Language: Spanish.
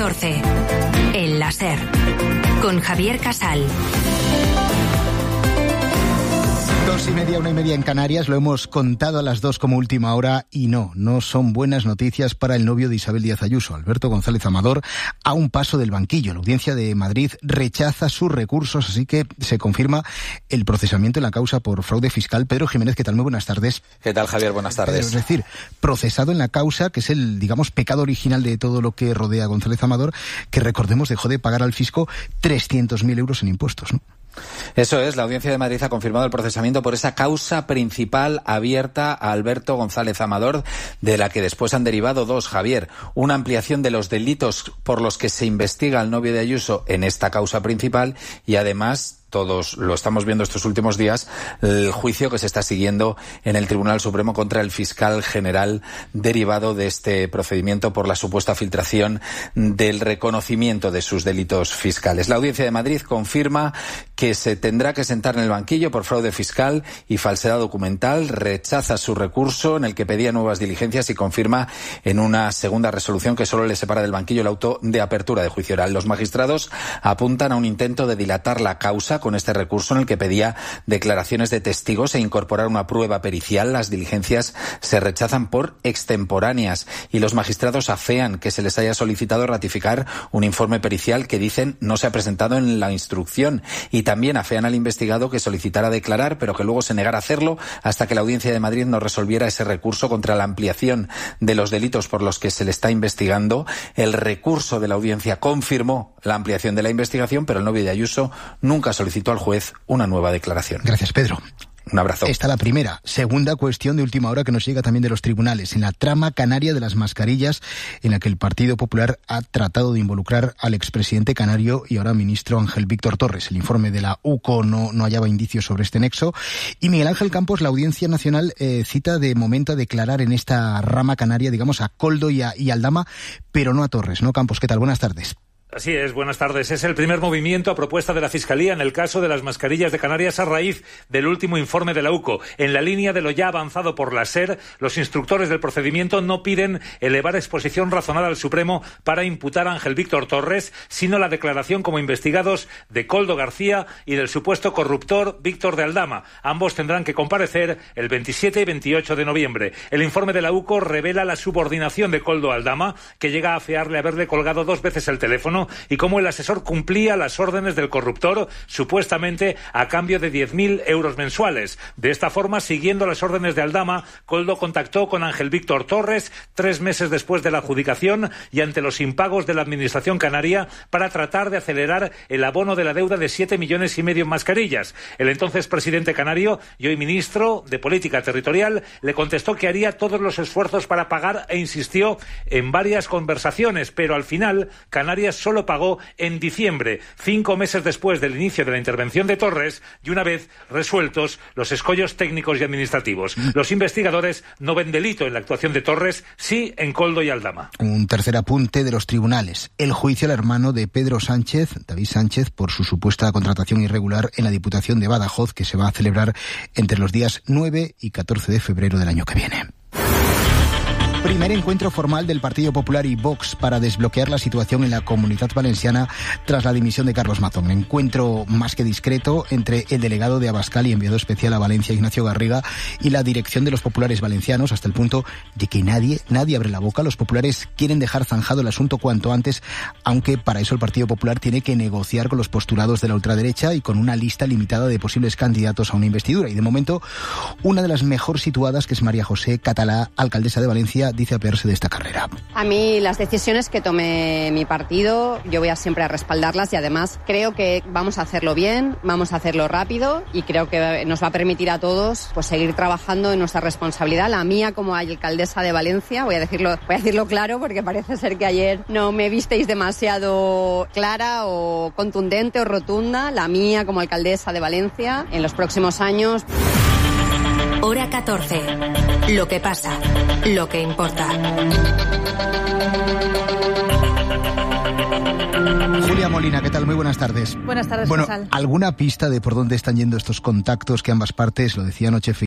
14. El láser. Con Javier Casal. 2:30, 1:30 en Canarias. Lo hemos contado a las 2 como última hora y no son buenas noticias para el novio de Isabel Díaz Ayuso, Alberto González Amador, a un paso del banquillo. La Audiencia de Madrid rechaza sus recursos, así que se confirma el procesamiento en la causa por fraude fiscal. Pedro Jiménez, ¿qué tal? Muy buenas tardes. ¿Qué tal, Javier? Buenas tardes. Es decir, procesado en la causa, que es el, pecado original de todo lo que rodea a González Amador, que recordemos dejó de pagar al fisco 300.000 euros en impuestos, ¿no? Eso es, la Audiencia de Madrid ha confirmado el procesamiento por esa causa principal abierta a Alberto González Amador, de la que después han derivado dos, Javier. Una ampliación de los delitos por los que se investiga al novio de Ayuso en esta causa principal y además, todos lo estamos viendo estos últimos días, el juicio que se está siguiendo en el Tribunal Supremo contra el fiscal general derivado de este procedimiento por la supuesta filtración del reconocimiento de sus delitos fiscales. La Audiencia de Madrid confirma que se tendrá que sentar en el banquillo por fraude fiscal y falsedad documental, rechaza su recurso en el que pedía nuevas diligencias y confirma en una segunda resolución que solo le separa del banquillo el auto de apertura de juicio oral. Los magistrados apuntan a un intento de dilatar la causa con este recurso en el que pedía declaraciones de testigos e incorporar una prueba pericial. Las diligencias se rechazan por extemporáneas y los magistrados afean que se les haya solicitado ratificar un informe pericial que dicen no se ha presentado en la instrucción, y también afean al investigado que solicitara declarar pero que luego se negara a hacerlo hasta que la Audiencia de Madrid no resolviera ese recurso contra la ampliación de los delitos por los que se le está investigando. El recurso de la Audiencia confirmó la ampliación de la investigación, pero el novio de Ayuso nunca solicitó al juez una nueva declaración. Gracias, Pedro. Un abrazo. Esta la primera. Segunda cuestión de última hora que nos llega también de los tribunales. En la trama canaria de las mascarillas, en la que el Partido Popular ha tratado de involucrar al expresidente canario y ahora ministro Ángel Víctor Torres. El informe de la UCO no hallaba indicios sobre este nexo. Y Miguel Ángel Campos, la Audiencia Nacional cita de momento a declarar en esta rama canaria, a Koldo y Aldama, pero no a Torres, ¿no, Campos? ¿Qué tal? Buenas tardes. Así es, buenas tardes. Es el primer movimiento a propuesta de la Fiscalía en el caso de las mascarillas de Canarias a raíz del último informe de la UCO. En la línea de lo ya avanzado por la SER, los instructores del procedimiento no piden elevar exposición razonada al Supremo para imputar a Ángel Víctor Torres, sino la declaración como investigados de Koldo García y del supuesto corruptor Víctor de Aldama. Ambos tendrán que comparecer el 27 y 28 de noviembre. El informe de la UCO revela la subordinación de Koldo a Aldama, que llega a afearle haberle colgado 2 veces el teléfono, y cómo el asesor cumplía las órdenes del corruptor, supuestamente a cambio de 10.000 euros mensuales. De esta forma, siguiendo las órdenes de Aldama, Koldo contactó con Ángel Víctor Torres 3 meses después de la adjudicación y ante los impagos de la Administración canaria para tratar de acelerar el abono de la deuda de 7,5 millones en mascarillas. El entonces presidente canario y hoy ministro de Política Territorial le contestó que haría todos los esfuerzos para pagar e insistió en varias conversaciones, pero al final Canarias solo pagó en diciembre, 5 meses después del inicio de la intervención de Torres y una vez resueltos los escollos técnicos y administrativos. Los investigadores no ven delito en la actuación de Torres, sí en Koldo y Aldama. Un tercer apunte de los tribunales. El juicio al hermano de Pedro Sánchez, David Sánchez, por su supuesta contratación irregular en la Diputación de Badajoz, que se va a celebrar entre los días 9 y 14 de febrero del año que viene. Primer encuentro formal del Partido Popular y Vox para desbloquear la situación en la Comunitat Valenciana tras la dimisión de Carlos Mazón. Encuentro más que discreto entre el delegado de Abascal y enviado especial a Valencia, Ignacio Garriga, y la dirección de los populares valencianos, hasta el punto de que nadie abre la boca. Los populares quieren dejar zanjado el asunto cuanto antes, aunque para eso el Partido Popular tiene que negociar con los postulados de la ultraderecha y con una lista limitada de posibles candidatos a una investidura. Y de momento, una de las mejor situadas, que es María José Catalá, alcaldesa de Valencia, dice apearse de esta carrera. A mí las decisiones que tome mi partido, yo voy a siempre a respaldarlas y además creo que vamos a hacerlo bien, vamos a hacerlo rápido y creo que nos va a permitir a todos pues seguir trabajando en nuestra responsabilidad. La mía como alcaldesa de Valencia, voy a decirlo claro porque parece ser que ayer no me visteis demasiado clara o contundente o rotunda. La mía como alcaldesa de Valencia en los próximos años. Hora 14. Lo que pasa, lo que importa. Julia Molina, ¿qué tal? Muy buenas tardes. Buenas tardes, Bueno, Casal. ¿alguna pista de por dónde están yendo estos contactos que ambas partes, lo decía anoche